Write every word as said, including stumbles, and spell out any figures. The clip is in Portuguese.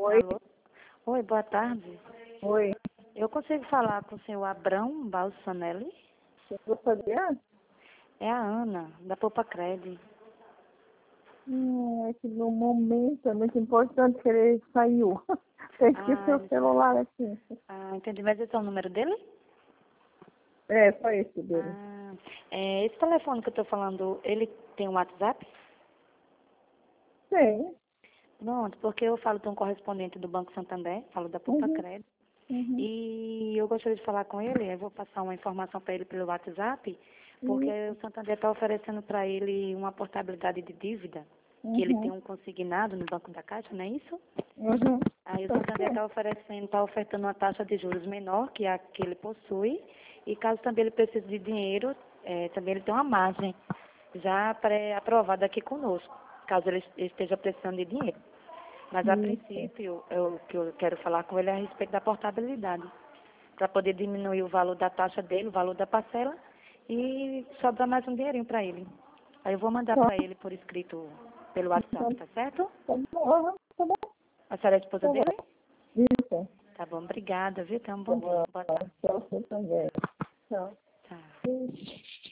Oi, Alô? Oi, boa tarde. oi. Eu consigo falar com o senhor Abrão Balsanelli? Você gostaria? É a Ana, da Poupa Cred. Hum, é que no momento é muito importante que ele saiu. Tem que Ah, seu ele- celular aqui. ah, entendi. Mas esse é o número dele? É, só esse dele. Ah, é, esse telefone que eu estou falando, ele tem um WhatsApp? Tem. Pronto, porque eu falo de um correspondente do Banco Santander, falo da Poupa Uhum, Cred. uhum. E eu gostaria de falar com ele, eu vou passar uma informação para ele pelo WhatsApp, porque E, o Santander está oferecendo para ele uma portabilidade de dívida, que ele tem uhum, um consignado no Banco da Caixa, não é isso? uhum. Aí o Pode Santander ser. está oferecendo, está ofertando uma taxa de juros menor que a que ele possui, e caso também ele precise de dinheiro, eh, também ele tem uma margem já pré-aprovada aqui conosco, caso ele esteja precisando de dinheiro. Mas a Isso. princípio, eu- o que eu quero falar com ele é a respeito da portabilidade, para poder diminuir o valor da taxa dele, o valor da parcela, e sobrar mais um dinheirinho para ele. Aí eu vou mandar Tá, para ele por escrito pelo tá, WhatsApp, tá certo? tá bom, uhum, tá bom, A senhora é a esposa tá bom. dele? Isso. Tá bom, obrigada, viu? Tenha um Tá bom dia. bom. Boa tarde. Tchau, você também. Tchau. Tchau. Isso.